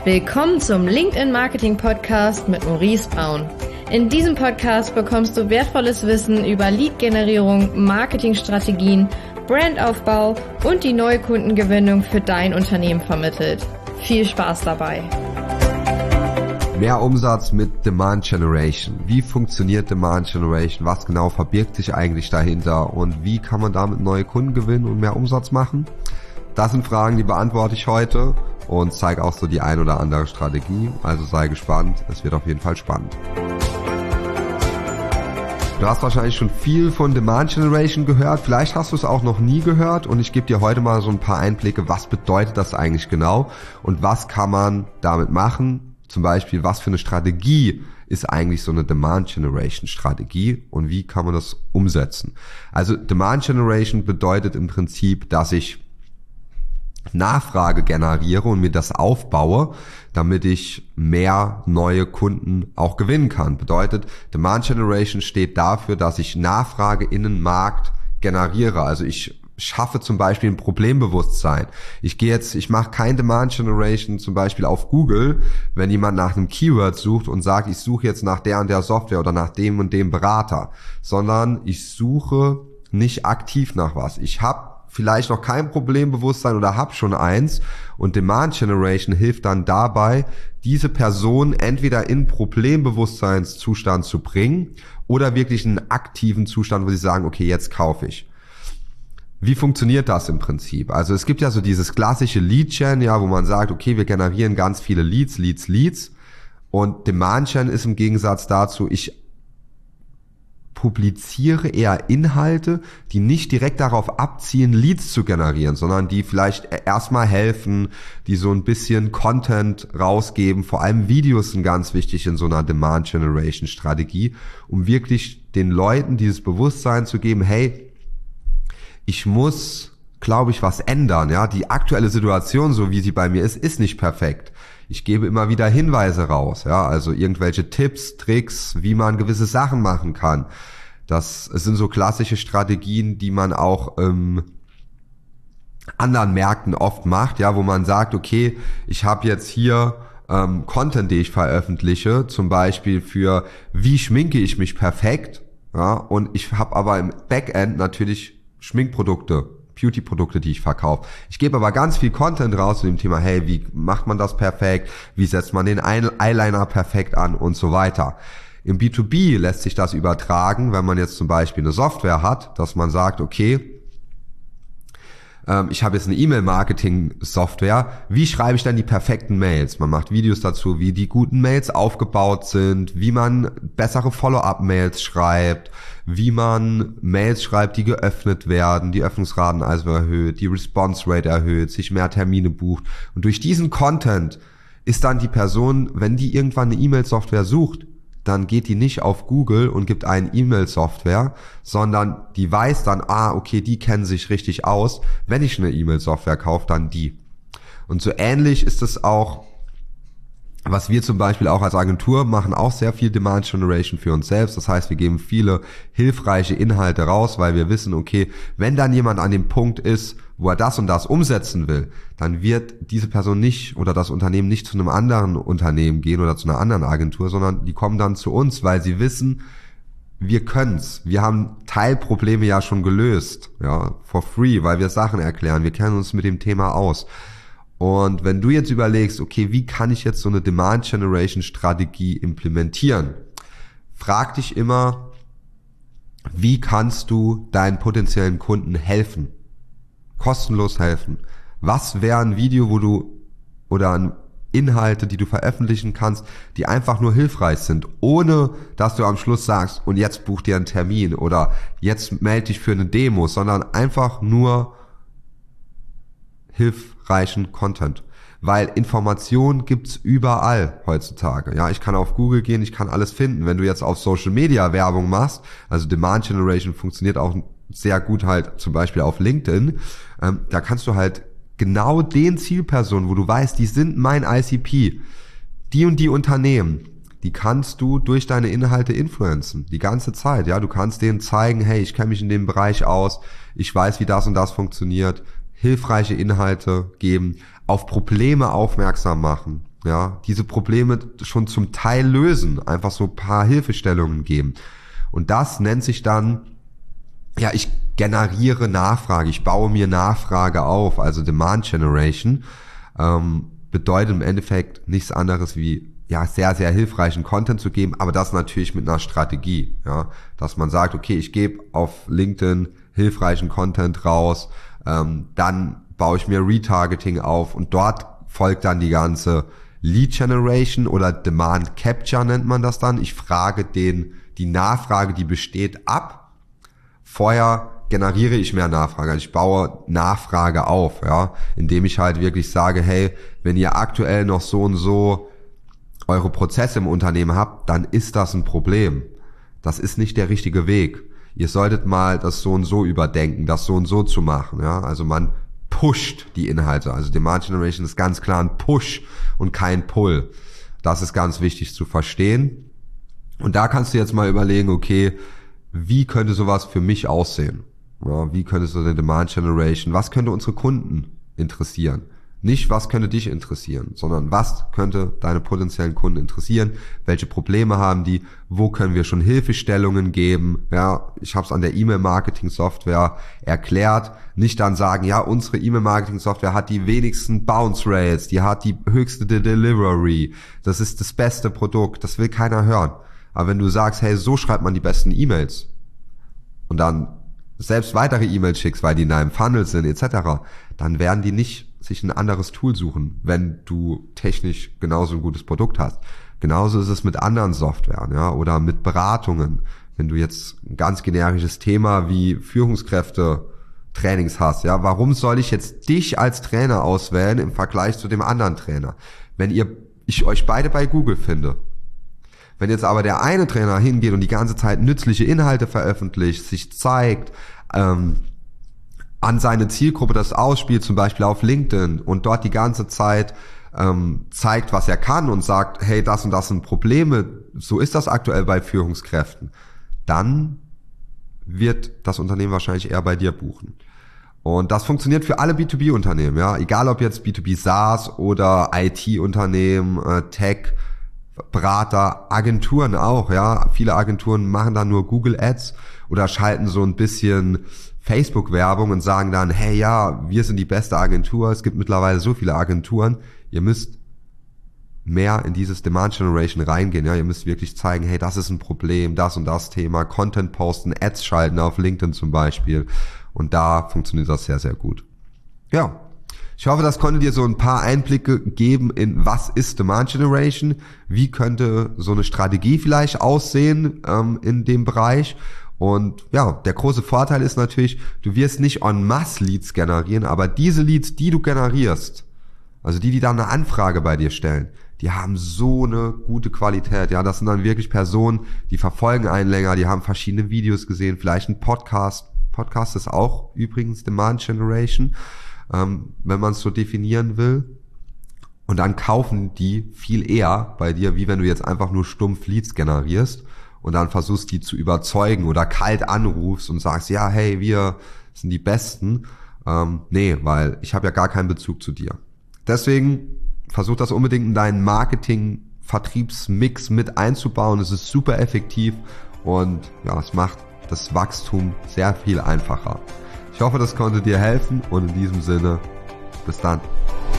Willkommen zum LinkedIn Marketing Podcast mit Maurice Braun. In diesem Podcast bekommst du wertvolles Wissen über Lead-Generierung, Marketingstrategien, Brandaufbau und die Neukundengewinnung für dein Unternehmen vermittelt. Viel Spaß dabei! Mehr Umsatz mit Demand Generation. Wie funktioniert Demand Generation? Was genau verbirgt sich eigentlich dahinter? Und wie kann man damit neue Kunden gewinnen und mehr Umsatz machen? Das sind Fragen, die beantworte ich heute und zeige auch so die ein oder andere Strategie. Also sei gespannt, es wird auf jeden Fall spannend. Du hast wahrscheinlich schon viel von Demand Generation gehört, vielleicht hast du es auch noch nie gehört und ich gebe dir heute mal so ein paar Einblicke, was bedeutet das eigentlich genau und was kann man damit machen. Zum Beispiel, was für eine Strategie ist eigentlich so eine Demand Generation Strategie und wie kann man das umsetzen? Also Demand Generation bedeutet im Prinzip, dass ich Nachfrage generiere und mir das aufbaue, damit ich mehr neue Kunden auch gewinnen kann. Bedeutet, Demand Generation steht dafür, dass ich Nachfrage in den Markt generiere. Also ich schaffe zum Beispiel ein Problembewusstsein. Ich mache kein Demand Generation zum Beispiel auf Google, wenn jemand nach einem Keyword sucht und sagt, ich suche jetzt nach der und der Software oder nach dem und dem Berater, sondern ich suche nicht aktiv nach was. Ich habe vielleicht noch kein Problembewusstsein oder habe schon eins und Demand Generation hilft dann dabei, diese Person entweder in Problembewusstseinszustand zu bringen oder wirklich in einen aktiven Zustand, wo sie sagen, okay, jetzt kaufe ich. Wie funktioniert das im Prinzip? Also es gibt ja so dieses klassische Lead-Gen, ja, wo man sagt, okay, wir generieren ganz viele Leads und Demand-Gen ist im Gegensatz dazu, ich publiziere eher Inhalte, die nicht direkt darauf abzielen, Leads zu generieren, sondern die vielleicht erstmal helfen, die so ein bisschen Content rausgeben. Vor allem Videos sind ganz wichtig in so einer Demand Generation Strategie, um wirklich den Leuten dieses Bewusstsein zu geben, hey, ich muss, glaube ich, was ändern. Ja, die aktuelle Situation, so wie sie bei mir ist nicht perfekt. Ich gebe immer wieder Hinweise raus, ja, also irgendwelche Tipps, Tricks, wie man gewisse Sachen machen kann. Es sind so klassische Strategien, die man auch anderen Märkten oft macht, ja, wo man sagt, okay, ich habe jetzt hier Content, den ich veröffentliche, zum Beispiel für wie schminke ich mich perfekt, ja, und ich habe aber im Backend natürlich Schminkprodukte, Beauty-Produkte, die ich verkaufe. Ich gebe aber ganz viel Content raus zu dem Thema, hey, wie macht man das perfekt, wie setzt man den Eyeliner perfekt an und so weiter. Im B2B lässt sich das übertragen, wenn man jetzt zum Beispiel eine Software hat, dass man sagt, okay, ich habe jetzt eine E-Mail-Marketing-Software, wie schreibe ich dann die perfekten Mails? Man macht Videos dazu, wie die guten Mails aufgebaut sind, wie man bessere Follow-up-Mails schreibt, wie man Mails schreibt, die geöffnet werden, die Öffnungsraten also erhöht, die Response-Rate erhöht, sich mehr Termine bucht. Und durch diesen Content ist dann die Person, wenn die irgendwann eine E-Mail-Software sucht, dann geht die nicht auf Google und gibt ein E-Mail-Software, sondern die weiß dann, okay, die kennen sich richtig aus. Wenn ich eine E-Mail-Software kaufe, dann die. Und so ähnlich ist es auch, was wir zum Beispiel auch als Agentur machen, auch sehr viel Demand Generation für uns selbst. Das heißt, wir geben viele hilfreiche Inhalte raus, weil wir wissen, okay, wenn dann jemand an dem Punkt ist, wo er das und das umsetzen will, dann wird diese Person nicht oder das Unternehmen nicht zu einem anderen Unternehmen gehen oder zu einer anderen Agentur, sondern die kommen dann zu uns, weil sie wissen, wir können's. Wir haben Teilprobleme ja schon gelöst, ja, for free, weil wir Sachen erklären. Wir kennen uns mit dem Thema aus. Und wenn du jetzt überlegst, okay, wie kann ich jetzt so eine Demand Generation Strategie implementieren? Frag dich immer, wie kannst du deinen potenziellen Kunden helfen? Kostenlos helfen. Was wäre ein Video, oder Inhalte, die du veröffentlichen kannst, die einfach nur hilfreich sind, ohne dass du am Schluss sagst, und jetzt buch dir einen Termin oder jetzt melde dich für eine Demo, sondern einfach nur hilfreichen Content. Weil Information gibt's überall heutzutage. Ja, ich kann auf Google gehen, ich kann alles finden. Wenn du jetzt auf Social Media Werbung machst, also Demand Generation funktioniert auch sehr gut halt zum Beispiel auf LinkedIn, da kannst du halt genau den Zielpersonen, wo du weißt, die sind mein ICP, die und die Unternehmen, die kannst du durch deine Inhalte influenzen, die ganze Zeit. Ja, du kannst denen zeigen, hey, ich kenne mich in dem Bereich aus, ich weiß, wie das und das funktioniert, hilfreiche Inhalte geben, auf Probleme aufmerksam machen. ja, diese Probleme schon zum Teil lösen, einfach so ein paar Hilfestellungen geben. Und das nennt sich dann, ja, ich generiere Nachfrage, ich baue mir Nachfrage auf, also Demand Generation, bedeutet im Endeffekt nichts anderes wie, ja, sehr, sehr hilfreichen Content zu geben, aber das natürlich mit einer Strategie, ja, dass man sagt, okay, ich gebe auf LinkedIn hilfreichen Content raus, dann baue ich mir Retargeting auf und dort folgt dann die ganze Lead Generation oder Demand Capture nennt man das dann. Ich frage die Nachfrage, die besteht, ab. Vorher generiere ich mehr Nachfrage. Also ich baue Nachfrage auf, ja, indem ich halt wirklich sage, hey, wenn ihr aktuell noch so und so eure Prozesse im Unternehmen habt, dann ist das ein Problem. Das ist nicht der richtige Weg. Ihr solltet mal das so und so überdenken, das so und so zu machen, ja. Also man pusht die Inhalte. Also Demand Generation ist ganz klar ein Push und kein Pull. Das ist ganz wichtig zu verstehen. Und da kannst du jetzt mal überlegen, okay, wie könnte sowas für mich aussehen? Ja, wie könnte so eine Demand Generation, was könnte unsere Kunden interessieren? Nicht, was könnte dich interessieren, sondern was könnte deine potenziellen Kunden interessieren? Welche Probleme haben die? Wo können wir schon Hilfestellungen geben? Ja, ich habe es an der E-Mail-Marketing-Software erklärt. Nicht dann sagen, ja, unsere E-Mail-Marketing-Software hat die wenigsten Bounce Rates, die hat die höchste Delivery, das ist das beste Produkt, das will keiner hören. Aber wenn du sagst, hey, so schreibt man die besten E-Mails und dann selbst weitere E-Mails schickst, weil die in deinem Funnel sind etc., dann werden die nicht sich ein anderes Tool suchen, wenn du technisch genauso ein gutes Produkt hast. Genauso ist es mit anderen Softwaren, ja, oder mit Beratungen. Wenn du jetzt ein ganz generisches Thema wie Führungskräfte-Trainings hast, ja, warum soll ich jetzt dich als Trainer auswählen im Vergleich zu dem anderen Trainer? Wenn ich euch beide bei Google finde. Wenn jetzt aber der eine Trainer hingeht und die ganze Zeit nützliche Inhalte veröffentlicht, sich zeigt, an seine Zielgruppe das ausspielt, zum Beispiel auf LinkedIn und dort die ganze Zeit zeigt, was er kann und sagt, hey, das und das sind Probleme, so ist das aktuell bei Führungskräften, dann wird das Unternehmen wahrscheinlich eher bei dir buchen. Und das funktioniert für alle B2B-Unternehmen, ja, egal ob jetzt B2B SaaS oder IT-Unternehmen, Tech, Berater, Agenturen auch, ja. Viele Agenturen machen dann nur Google Ads oder schalten so ein bisschen Facebook-Werbung und sagen dann, hey, ja, wir sind die beste Agentur, es gibt mittlerweile so viele Agenturen, ihr müsst mehr in dieses Demand Generation reingehen, ja, ihr müsst wirklich zeigen, hey, das ist ein Problem, das und das Thema, Content posten, Ads schalten auf LinkedIn zum Beispiel und da funktioniert das sehr, sehr gut. Ja, ich hoffe, das konnte dir so ein paar Einblicke geben in was ist Demand Generation, wie könnte so eine Strategie vielleicht aussehen in dem Bereich. Und ja, der große Vorteil ist natürlich, du wirst nicht en masse Leads generieren, aber diese Leads, die du generierst, also die dann eine Anfrage bei dir stellen, die haben so eine gute Qualität. Ja, das sind dann wirklich Personen, die verfolgen einen länger, die haben verschiedene Videos gesehen, vielleicht ein Podcast. Podcast ist auch übrigens Demand Generation, wenn man es so definieren will. Und dann kaufen die viel eher bei dir, wie wenn du jetzt einfach nur stumpf Leads generierst und dann versuchst, die zu überzeugen oder kalt anrufst und sagst, ja, hey, wir sind die Besten. Nee, weil ich habe ja gar keinen Bezug zu dir. Deswegen versuch das unbedingt in deinen Marketing-Vertriebsmix mit einzubauen. Es ist super effektiv und ja, es macht das Wachstum sehr viel einfacher. Ich hoffe, das konnte dir helfen und in diesem Sinne, bis dann.